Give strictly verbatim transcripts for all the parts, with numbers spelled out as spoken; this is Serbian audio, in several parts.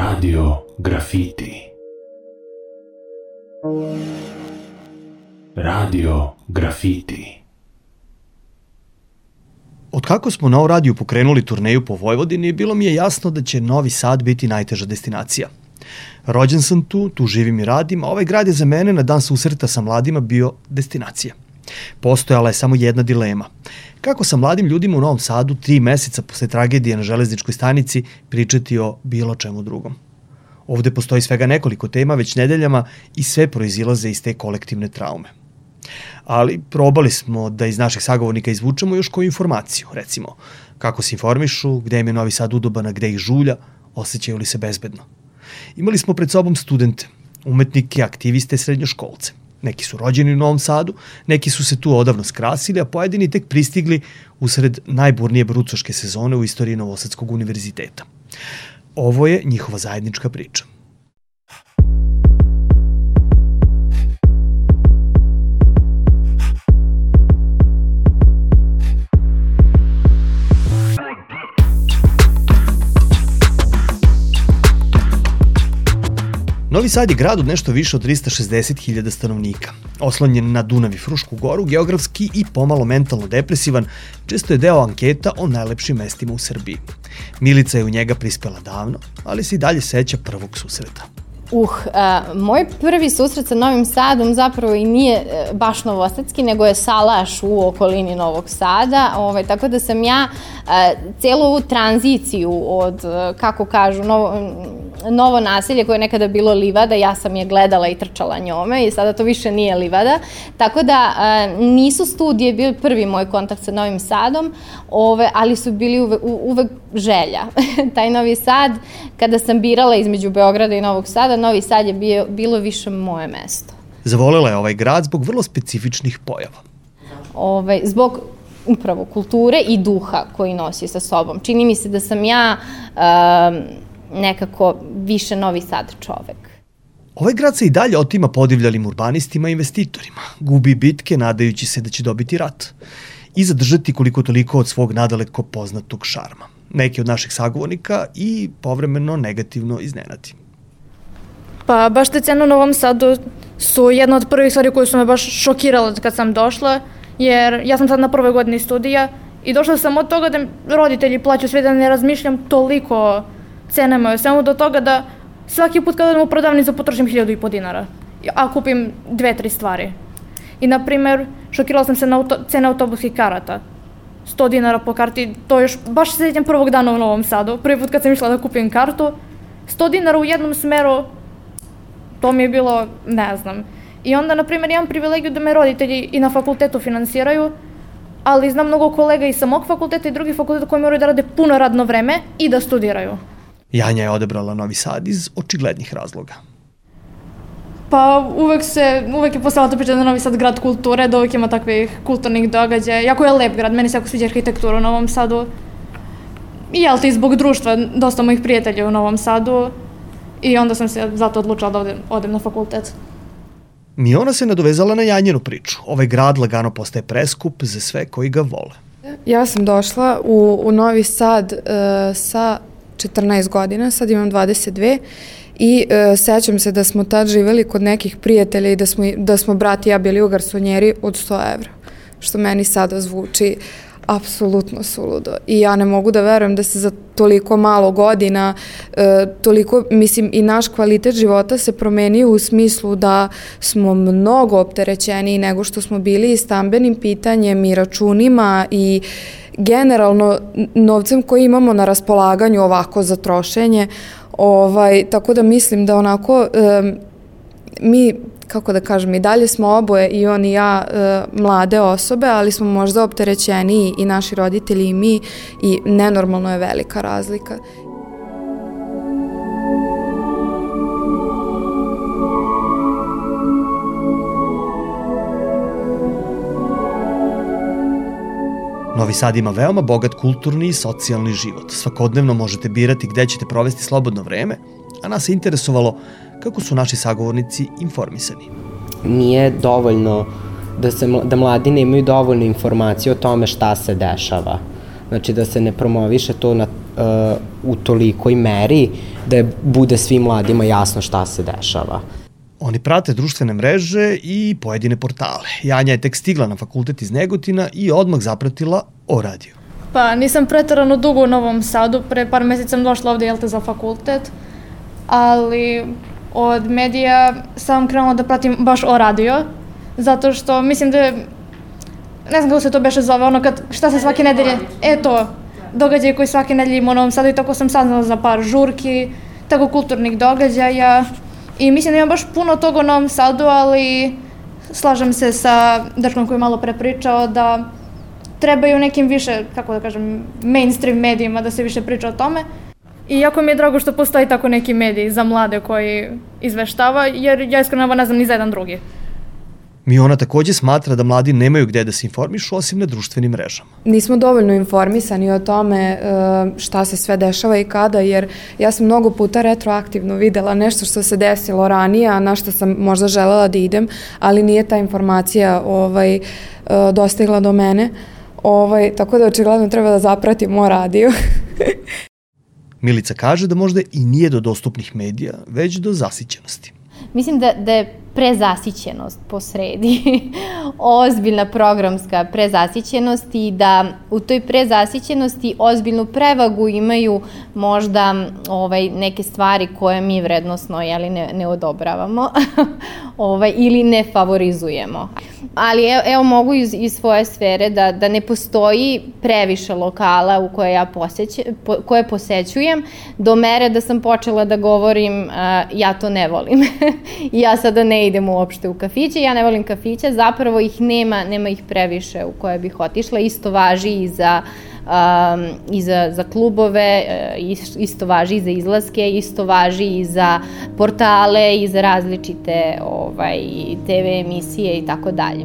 Radio Grafiti. Radio Grafiti. Od kako smo na ovom radiju pokrenuli turneju po Vojvodini, bilo mi je jasno da će Novi Sad biti najteža destinacija. Rođen sam tu, tu živim i radim, a ovaj grad je za mene na dan susreta sa mladima bio destinacija. Postojala je samo jedna dilema. Kako sa mladim ljudima u Novom Sadu tri meseca posle tragedije na železničkoj stanici pričati o bilo čemu drugom? Ovde postoji svega nekoliko tema već nedeljama i sve proizilaze iz te kolektivne traume. Ali probali smo da iz naših sagovornika izvučemo još koju informaciju, recimo kako se informišu, gde im je Novi Sad udoban, a gde ih žulja, osjećaju li se bezbedno. Imali smo pred sobom studente, umetnike, aktiviste, srednjoškolce. Neki su rođeni u Novom Sadu, neki su se tu odavno skrasili, a pojedini tek pristigli usred najburnije brucoške sezone u istoriji Novosadskog univerziteta. Ovo je njihova zajednička priča. Novi Sad je grad od nešto više od trista šezdeset hiljada stanovnika. Oslonjen na Dunav i Frušku goru, geografski i pomalo mentalno depresivan, često je deo anketa o najlepšim mestima u Srbiji. Milica je u njega prispela davno, ali se i dalje seća prvog susreta. Uh, a, moj prvi susret sa Novim Sadom zapravo i nije e, baš novosadski, nego je salaš u okolini Novog Sada, ovaj, tako da sam ja e, celu ovu tranziciju od, e, kako kažu, novo, novo naselje koje je nekada bilo livada, ja sam je gledala i trčala njome i sada to više nije livada, tako da e, nisu studije bili prvi moj kontakt sa Novim Sadom, ove, ali su bili uve, u, uvek želja. Taj Novi Sad, kada sam birala između Beograda i Novog Sada, Novi Sad je bio, bilo više moje mesto. Zavolela je ovaj grad zbog vrlo specifičnih pojava. Ovaj, zbog upravo kulture i duha koji nosi sa sobom. Čini mi se da sam ja um, nekako više Novi Sad čovek. Ovaj grad se i dalje otima podivljalim urbanistima i investitorima. Gubi bitke nadajući se da će dobiti rat i zadržati koliko toliko od svog nadaleko poznatog šarma. Neki od naših sagovornika i povremeno negativno iznenati. Pa baš te cene u Novom Sadu su jedna od prvih stvari koje su me baš šokirale kad sam došla, jer ja sam sad na prvoj godini studija i došla sam od toga da roditelji plaćaju sve, da ne razmišljam toliko cenama, samo do toga da svaki put kad odem u prodavnicu potrošim hiljadu i po dinara, a kupim dve, tri stvari. I, na primer, šokirala sam se na auto, cene autobuskih karata. sto dinara po karti, to još baš se sjećam prvog dana u Novom Sadu. Prvi put kad sam išla da kupim kartu, sto dinara u jednom smeru, to mi je bilo, ne znam. I onda, na primjer, imam privilegiju da me roditelji i na fakultetu finansiraju, ali znam mnogo kolega i sa mog fakulteta i drugih fakulteta koji moraju da rade puno radno vreme i da studiraju. Janja je odabrala Novi Sad iz očiglednih razloga. Pa uvek se, uvek je postala to priča da Novi Sad grad kulture, da uvek ima takvih kulturnih događaja. Jako je lep grad, meni se jako sviđa arhitektura u Novom Sadu. I jel ti zbog društva, dosta mojih prijatelja u Novom Sadu. I onda sam se zato odlučila da odem, odem na fakultet. Miona se nadovezala na Janjinu priču. Ovaj grad lagano postaje preskup za sve koji ga vole. Ja sam došla u, u Novi Sad uh, sa četrnaest godina, sad imam dvadeset dve i uh, sećam se da smo tad živeli kod nekih prijatelja i da smo, da smo brat i ja bili u garsonjeri od sto evra, što meni sada zvuči apsolutno suludo. I ja ne mogu da verujem da se za toliko malo godina, e, toliko, mislim, i naš kvalitet života se promenio u smislu da smo mnogo opterećeniji nego što smo bili i stambenim pitanjem i računima i generalno novcem koji imamo na raspolaganju ovako za trošenje. Ovaj, tako da mislim da onako e, mi, kako da kažem, i dalje smo oboje, i on i ja, e, mlade osobe, ali smo možda opterećeniji i naši roditelji i mi, i nenormalno je velika razlika. Novi Sad ima veoma bogat kulturni i socijalni život. Svakodnevno možete birati gde ćete provesti slobodno vreme, a nas je interesovalo kako su naši sagovornici informisani. Nije dovoljno da, se, da mladi nemaju dovoljno informacije o tome šta se dešava. Znači da se ne promoviše to na, uh, u tolikoj meri da je, bude svim mladima jasno šta se dešava. Oni prate društvene mreže i pojedine portale. Janja je tek stigla na fakultet iz Negotina i odmah zapratila O radio. Pa nisam preterano dugo u Novom Sadu, pre par meseci sam došla ovde, jel te, za fakultet, ali od medija sam krenula da pratim baš O radio, zato što mislim da je, ne znam kako se to beše zove, ono kad, šta se svake nedelje, e to, događaj koji svake nedelje ima u Novom Sadu i tako sam saznala za par žurki, tako kulturnih događaja i mislim da ima baš puno toga u Novom Sadu, ali slažem se sa dečkom koji je malo pre pričao da trebaju nekim više, kako da kažem, mainstream medijima da se više priča o tome. I jako mi je drago što postoji tako neki medij za mlade koji izveštava, jer ja iskreno ne znam ni za jedan drugi. Miona takođe smatra da mladi nemaju gde da se informišu osim na društvenim mrežama. Nismo dovoljno informisani o tome šta se sve dešava i kada, jer ja sam mnogo puta retroaktivno videla nešto što se desilo ranije, a na što sam možda želela da idem, ali nije ta informacija ovaj, dostigla do mene. Ovaj, tako da očigledno treba da zapratim O radio. Milica kaže da možda i nije do dostupnih medija, već do zasićenosti. Mislim da, da je prezasićenost po sredi, ozbiljna programska prezasićenost i da u toj prezasićenosti ozbiljnu prevagu imaju možda ovaj, neke stvari koje mi vrednosno jeli, ne, ne odobravamo ovaj, ili ne favorizujemo. Ali evo, evo mogu iz, iz svoje sfere da, da ne postoji previše lokala u koje ja poseće, po, koje posećujem do mere da sam počela da govorim uh, ja to ne volim. I ja sada ne idem uopšte u kafiće, ja ne volim kafiće, zapravo ih nema, nema ih previše u koje bih otišla, isto važi i za, um, i za, za klubove, isto važi i za izlaske, isto važi i za portale i za različite ovaj, te ve emisije i tako dalje.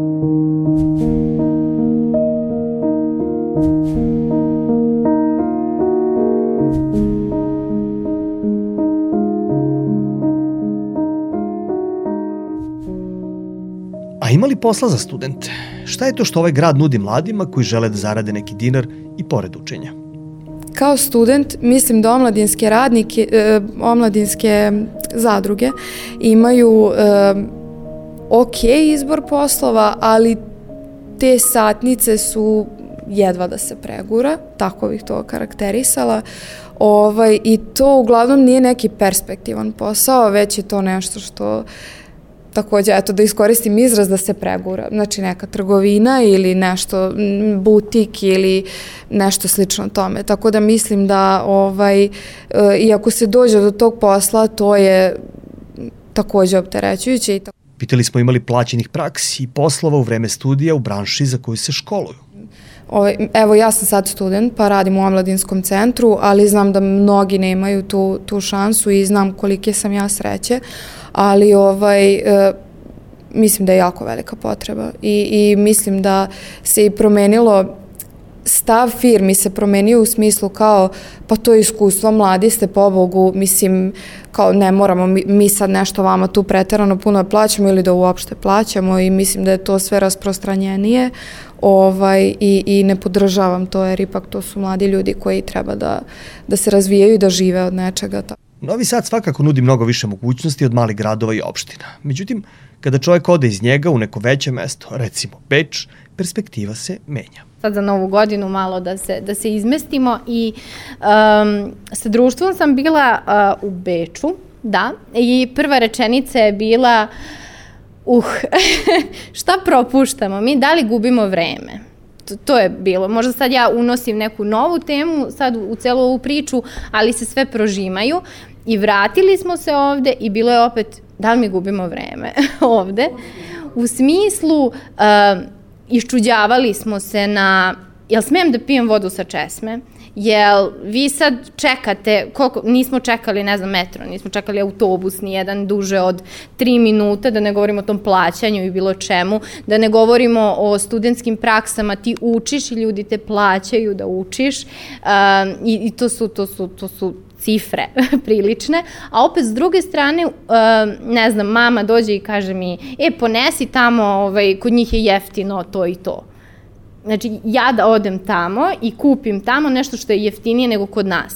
A ima li posla za studente? Šta je to što ovaj grad nudi mladima koji žele da zarade neki dinar i pored učenja? Kao student mislim da omladinske radnike, eh, omladinske zadruge imaju eh, ok izbor poslova, ali te satnice su jedva da se pregura, tako bih to karakterisala. Ovaj, I to uglavnom nije neki perspektivan posao, već je to nešto što takođe, eto, da iskoristim izraz da se pregura. Znači neka trgovina ili nešto, butik ili nešto slično tome. Tako da mislim da, ovaj, e, iako se dođe do tog posla, to je takođe opterećujuće. I tako. Pitali smo imali plaćenih praksi i poslova u vreme studija u branši za koju se školuju. Ovaj, evo, ja sam sad student, pa radim u omladinskom centru, ali znam da mnogi nemaju tu, tu šansu i znam kolike sam ja sreće, ali ovaj, e, mislim da je jako velika potreba i, i mislim da se i promenilo, stav firmi se promenio u smislu kao, pa to je iskustvo, mladi ste, pobogu, mislim, kao ne moramo mi, mi sad nešto vama tu preterano puno plaćamo ili da uopšte plaćamo i mislim da je to sve rasprostranjenije ovaj, i, i ne podržavam to jer ipak to su mladi ljudi koji treba da, da se razvijaju i da žive od nečega. Novi Sad svakako nudi mnogo više mogućnosti od malih gradova i opština. Međutim, kada čovjek ode iz njega u neko veće mesto, recimo Beč, perspektiva se menja. Sad za Novu godinu malo da se, da se izmestimo i um, sa društvom sam bila uh, u Beču, da, i prva rečenica je bila uh, šta propuštamo mi, da li gubimo vreme? To, to je bilo. Možda sad ja unosim neku novu temu sad u, u celu ovu priču, ali se sve prožimaju i vratili smo se ovde i bilo je opet da li mi gubimo vreme ovde? U smislu uh, iščuđavali smo se na jel smijem da pijem vodu sa česme? Jel vi sad čekate, koliko, nismo čekali, ne znam, metro, nismo čekali autobus ni jedan duže od tri minuta, da ne govorimo o tom plaćanju i bilo čemu, da ne govorimo o studentskim praksama, ti učiš i ljudi te plaćaju da učiš um, i, i to su, to su, to su cifre prilične, a opet s druge strane, uh, ne znam, mama dođe i kaže mi, e, ponesi tamo, ovaj, kod njih je jeftino to i to. Znači, ja da odem tamo i kupim tamo nešto što je jeftinije nego kod nas.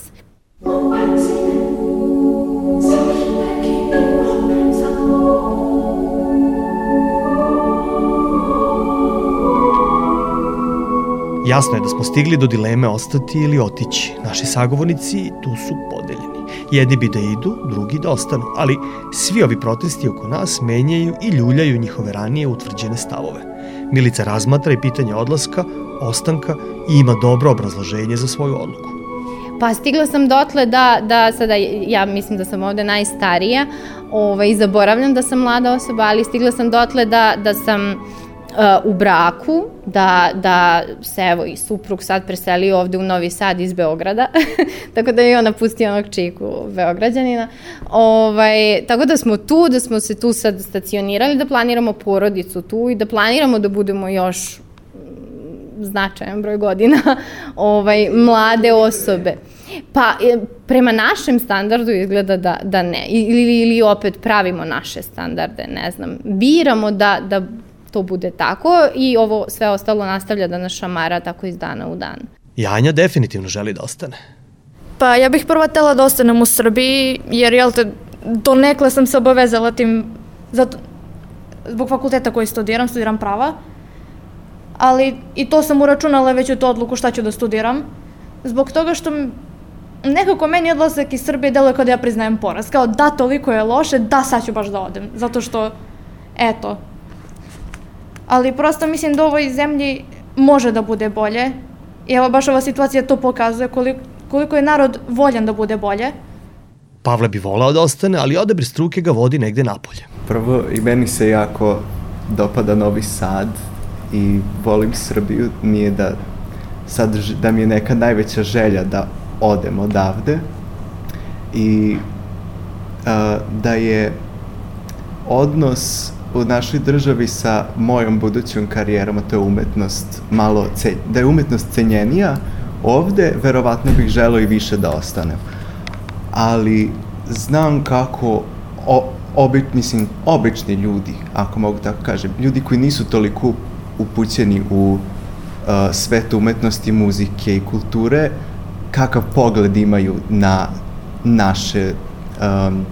Jasno je da smo stigli do dileme ostati ili otići. Naši sagovornici tu su podeljeni. Jedni bi da idu, drugi da ostanu, ali svi ovi protesti oko nas menjaju i ljuljaju njihove ranije utvrđene stavove. Milica razmatra i pitanje odlaska, ostanka i ima dobro obrazloženje za svoju odluku. Pa stigla sam dotle da, da sada, ja mislim da sam ovde najstarija ovaj, i zaboravljam da sam mlada osoba, ali stigla sam dotle da, da sam Uh, u braku, da, da se evo i suprug sad preselio ovde u Novi Sad iz Beograda, tako da je on napustio onog čiku Beograđanina. Ovaj, tako da smo tu, da smo se tu sad stacionirali, da planiramo porodicu tu i da planiramo da budemo još značajan broj godina ovaj, mlade osobe. Pa prema našem standardu izgleda da, da ne. Ili, ili opet pravimo naše standarde, ne znam. Biramo da, da to bude tako i ovo sve ostalo nastavlja da nas šamara tako iz dana u dan. Janja definitivno želi da ostane. Pa ja bih prvo htela da ostanem u Srbiji, jer jel te, donekle sam se obavezala tim, zato, zbog fakulteta koji studiram, studiram prava, ali i to sam uračunala već u tu odluku šta ću da studiram, zbog toga što nekako meni odlazak iz Srbije deluje kao da ja priznajem poraz, kao da toliko je loše, da sad ću baš da odem, zato što, eto, ali prosto mislim da u ovoj zemlji može da bude bolje i evo baš ova situacija to pokazuje koliko, koliko je narod voljan da bude bolje. Pavle bi volao da ostane, ali odabir struke ga vodi negde napolje. Prvo, i meni se jako dopada Novi Sad i volim Srbiju, nije da sad da mi je neka najveća želja da odem odavde i a, da je odnos u našoj državi sa mojom budućom karijerom, a to je umetnost, malo, ce, da je umetnost cenjenija, ovde verovatno bih želeo i više da ostanem. Ali znam kako o, obi, mislim, obični ljudi, ako mogu tako kažem, ljudi koji nisu toliko upućeni u uh, svet umetnosti, muzike i kulture, kakav pogled imaju na naše um,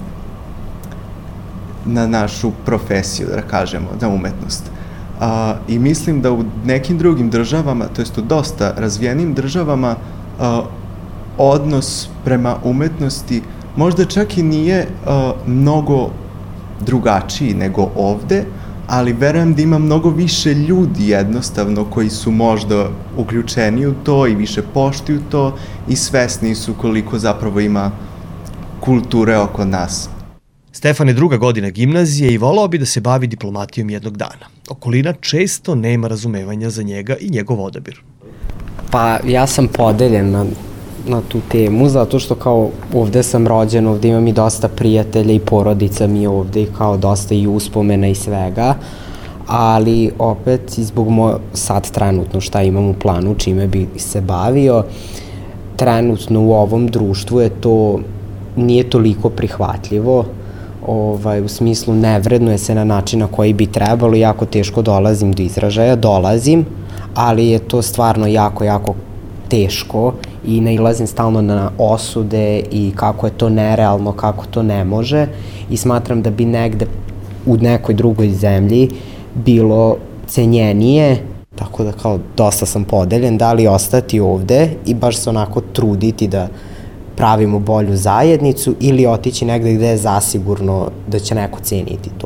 na našu profesiju, da kažemo, na umetnost. Uh, I mislim da u nekim drugim državama, to jest u dosta razvijenim državama, uh, odnos prema umetnosti možda čak i nije uh, mnogo drugačiji nego ovde, ali verujem da ima mnogo više ljudi jednostavno koji su možda uključeni u to i više poštuju to i svesni su koliko zapravo ima kulture oko nas. Stefan je druga godina gimnazije i volao bi da se bavi diplomatijom jednog dana. Okolina često nema razumevanja za njega i njegov odabir. Pa ja sam podeljen na, na tu temu, zato što kao ovde sam rođen, ovde imam i dosta prijatelja i porodica mi je ovde i kao dosta i uspomena i svega, ali opet i zbog moj, sad trenutno šta imam u planu, čime bi se bavio, trenutno u ovom društvu je to, nije toliko prihvatljivo, ovaj, u smislu ne vrednuje se na način na koji bi trebalo, jako teško dolazim do izražaja, dolazim, ali je to stvarno jako, jako teško i nailazim stalno na osude i kako je to nerealno, kako to ne može i smatram da bi negde u nekoj drugoj zemlji bilo cenjenije, tako da kao dosta sam podeljen, da li ostati ovde i baš se onako truditi da pravimo bolju zajednicu ili otići negde gde je zasigurno da će neko ceniti to.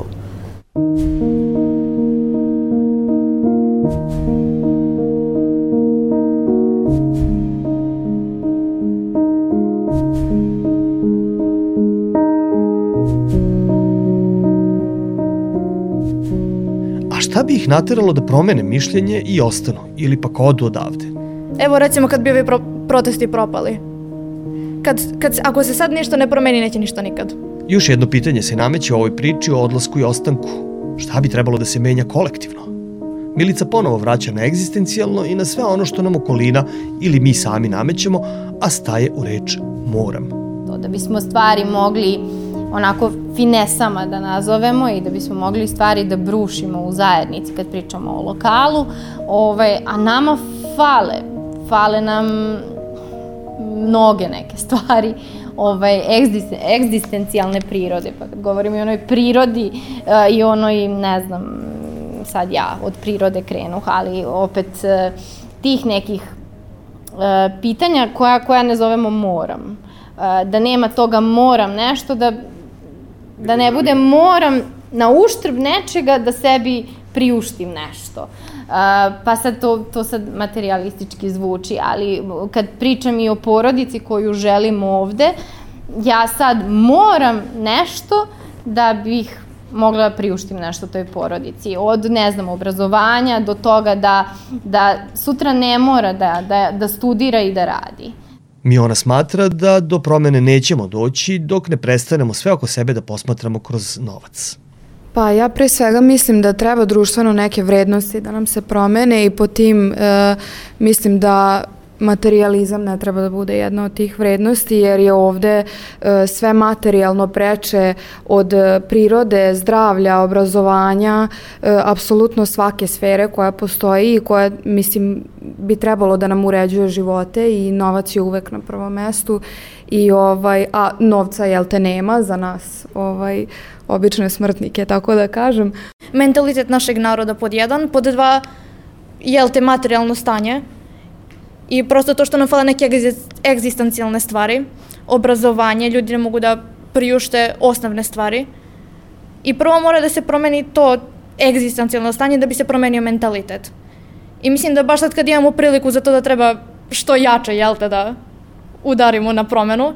A šta bi ih nateralo da promene mišljenje i ostanu ili pak odu odavde? Evo recimo kad bi ovi pro protesti propali. Kad, kad, ako se sad ništa ne promeni, neće ništa nikad. Još jedno pitanje se nameće u ovoj priči o odlasku i ostanku. Šta bi trebalo da se menja kolektivno? Milica ponovo vraća na egzistencijalno i na sve ono što nam okolina ili mi sami namećemo, a staje u reč moram. Da bismo stvari mogli onako finesama da nazovemo i da bismo mogli stvari da brušimo u zajednici kad pričamo o lokalu, ovaj, a nama fale, fale nam mnoge neke stvari, ovaj, egzistencijalne prirode, pa kad govorim i o onoj prirodi uh, i onoj, ne znam, sad ja od prirode krenu, ali opet uh, tih nekih uh, pitanja koja, koja ne zovemo moram. Uh, da nema toga moram nešto, da, da ne bude moram na uštrb nečega da sebi priuštim nešto. Uh, pa sad to, to sad materialistički zvuči, ali kad pričam i o porodici koju želim ovde, ja sad moram nešto da bih mogla da priuštim nešto toj porodici. Od, ne znam, obrazovanja do toga da, da sutra ne mora da, da, da studira i da radi. Miona smatra da do promene nećemo doći dok ne prestanemo sve oko sebe da posmatramo kroz novac. Pa ja pre svega mislim da treba društveno neke vrednosti da nam se promene i po tim e, mislim da materijalizam ne treba da bude jedna od tih vrednosti, jer je ovde e, sve materijalno preče od prirode, zdravlja, obrazovanja, e, apsolutno svake sfere koja postoji i koja, mislim, bi trebalo da nam uređuje živote i novac je uvek na prvom mestu i ovaj, a novca jel te nema za nas, ovaj, obične smrtnike, tako da kažem. Mentalitet našeg naroda pod jedan, pod dva, jel te materijalno stanje i prosto to što nam fale neke egzistencijalne stvari, obrazovanje, ljudi ne mogu da priušte osnovne stvari i prvo mora da se promeni to egzistencijalno stanje da bi se promenio mentalitet. I mislim da baš sad kad imamo priliku za to da treba što jače, jel te, da udarimo na promenu.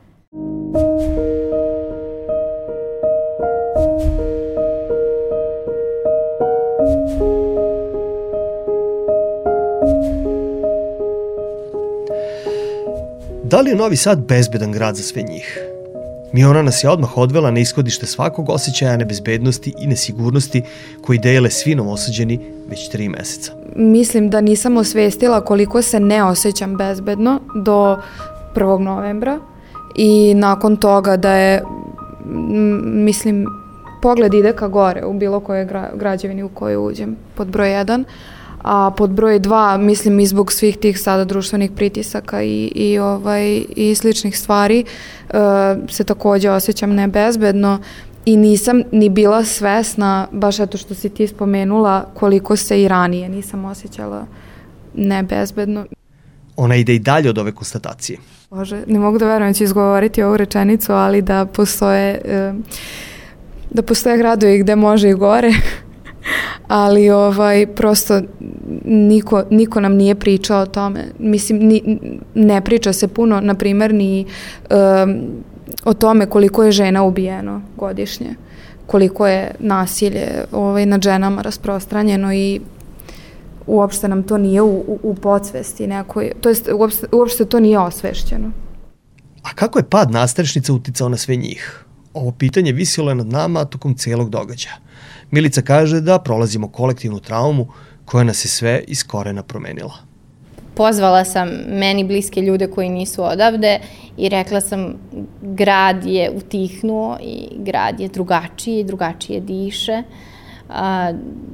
Da li je Novi Sad bezbedan grad za sve njih? Miona nas je odmah odvela na ishodište svakog osjećaja nebezbednosti i nesigurnosti koji dele svi novosađeni već tri meseca. Mislim da nisam osvestila koliko se ne osjećam bezbedno do prvog novembra i nakon toga da je, mislim, pogled ide ka gore u bilo kojoj građevini u koju uđem, pod broj jedan. A pod broj dva, mislim i zbog svih tih sada društvenih pritisaka i, i, ovaj, i sličnih stvari, uh, se takođe osjećam nebezbedno i nisam ni bila svesna, baš eto što si ti spomenula, koliko se i ranije nisam osjećala nebezbedno. Ona ide i dalje od ove konstatacije. Bože, ne mogu da verujem da ću izgovoriti ovu rečenicu, ali da postoje, uh, da postoje gradovi gde može i gore. Ali ovaj, prosto niko, niko nam nije pričao o tome. Mislim, ni, ne priča se puno, na primjer, ni um, o tome koliko je žena ubijeno godišnje, koliko je nasilje ovaj, nad ženama rasprostranjeno i uopšte nam to nije u, u, u podsvesti nekoj, to jest uopšte, uopšte to nije osvešćeno. A kako je pad nastrešnica uticao na sve njih? Ovo pitanje visilo je nad nama tokom celog događaja. Milica kaže da prolazimo kolektivnu traumu koja nas je sve iz korena promenila. Pozvala sam meni bliske ljude koji nisu odavde i rekla sam grad je utihnuo i grad je drugačiji, drugačije diše. A,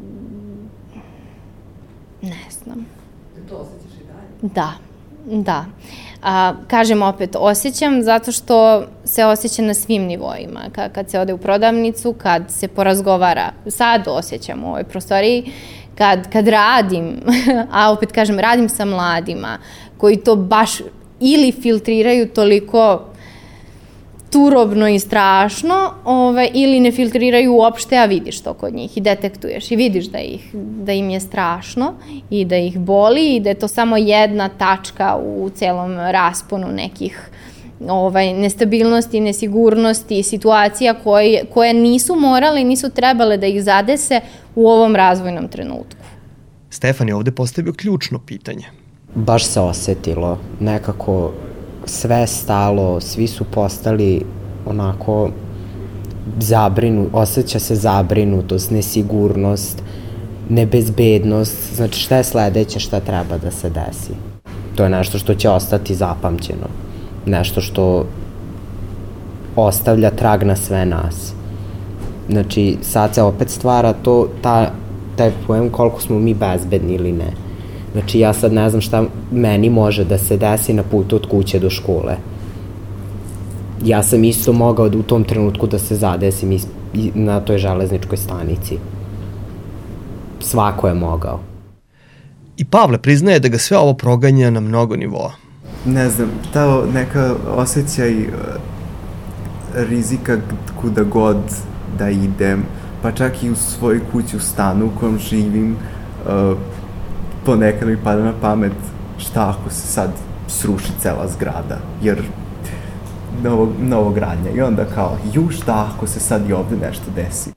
ne znam. To osjećaš i dalje? Da, da. A, kažem opet, osjećam zato što se osjeća na svim nivoima. Kad, kad se ode u prodavnicu, kad se porazgovara, sad osjećam u ovoj prostoriji, kad, kad radim, a opet kažem, radim sa mladima, koji to baš ili filtriraju toliko turobno i strašno, ove, ili ne filtriraju uopšte, a vidiš to kod njih i detektuješ i vidiš da, ih, da im je strašno i da ih boli i da je to samo jedna tačka u celom rasponu nekih ovaj, nestabilnosti, nesigurnosti i situacija koje, koje nisu morale i nisu trebale da ih zadese u ovom razvojnom trenutku. Stefan je ovde postavio ključno pitanje. Baš se osetilo, nekako sve stalo, svi su postali onako zabrinu, osjeća se zabrinutost, nesigurnost, nebezbednost, znači šta je sledeće, šta treba da se desi. To je nešto što će ostati zapamćeno, nešto što ostavlja trag na sve nas. Znači, sad se opet stvara to, ta, taj pojem koliko smo mi bezbedni ili ne. Znači, ja sad ne znam šta meni može da se desi na putu od kuće do škole. Ja sam isto mogao da u tom trenutku da se zadesim na toj železničkoj stanici. Svako je mogao. I Pavle priznaje da ga sve ovo proganja na mnogo nivoa. Ne znam, ta neka osjećaj rizika kuda god da idem, pa čak i u svojoj kući u stanu u kojem živim, uh, ponekad mi pada na pamet šta ako se sad sruši cela zgrada, jer novo, novogradnja, i onda kao, ju šta ako se sad i ovde nešto desi.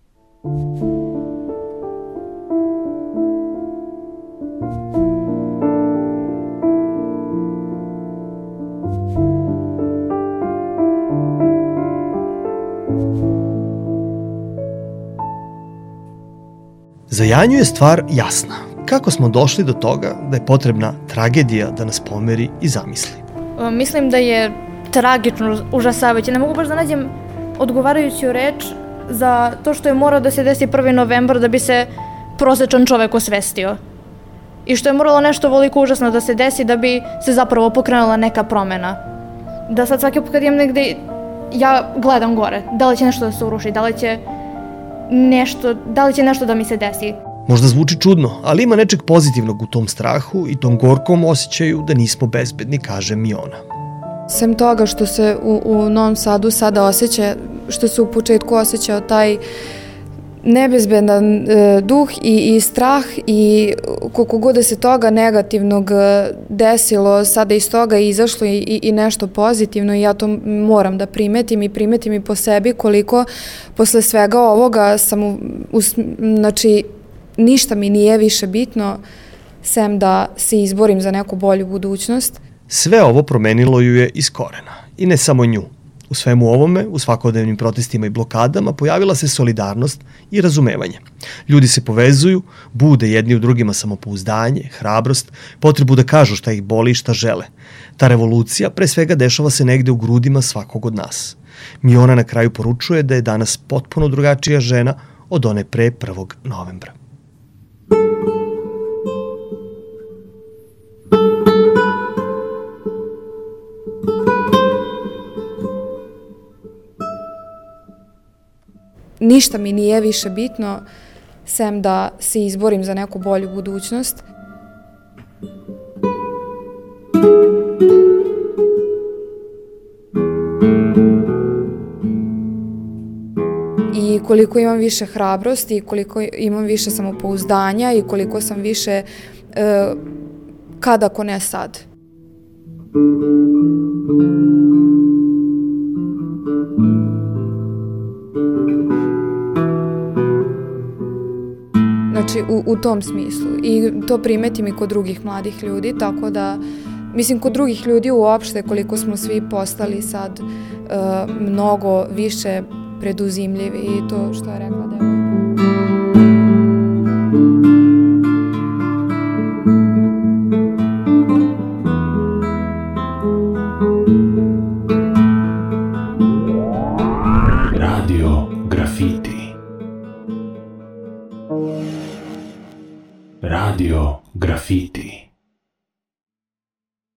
Za Janju je stvar jasna. Kako smo došli do toga da je potrebna tragedija da nas pomeri i zamisli? Mislim da je tragično, užasavajuće. Ne mogu baš da nađem odgovarajuću reč za to što je morao da se desi prvi novembar da bi se prosečan čovek osvestio. I što je moralo nešto voliko užasno da se desi da bi se zapravo pokrenula neka promena. Da sad svaki put kad idem negde, ja gledam gore. Da li će nešto da se uruši, da li će nešto, da li će nešto da mi se desi. Možda zvuči čudno, ali ima nečeg pozitivnog u tom strahu i tom gorkom osjećaju da nismo bezbedni, kaže Miona. Sem toga što se u, u Novom Sadu sada osjeća, što se u početku osjećao taj nebezbedan e, duh i, i strah i koliko god da se toga negativnog desilo, sada iz toga je izašlo i, i, i nešto pozitivno i ja to moram da primetim i primetim i po sebi koliko posle svega ovoga sam, u, u, znači, ništa mi nije više bitno sem da se izborim za neku bolju budućnost. Sve ovo promenilo ju je iz korena. I ne samo nju. U svemu ovome, u svakodnevnim protestima i blokadama, pojavila se solidarnost i razumevanje. Ljudi se povezuju, bude jedni u drugima samopouzdanje, hrabrost, potrebu da kažu šta ih boli i šta žele. Ta revolucija pre svega dešava se negde u grudima svakog od nas. Miona na kraju poručuje da je danas potpuno drugačija žena od one pre prvog novembra. Ništa mi nije više bitno sem da se izborim za neku bolju budućnost. I koliko imam više hrabrosti, i koliko imam više samopouzdanja i koliko sam više e, kad ako ne sad. Znači, u, u tom smislu. I to primetim i kod drugih mladih ljudi, tako da, mislim, kod drugih ljudi uopšte, koliko smo svi postali sad uh, mnogo više preduzimljivi i to što je rekla devojka. Radio Grafiti. Radio Grafiti.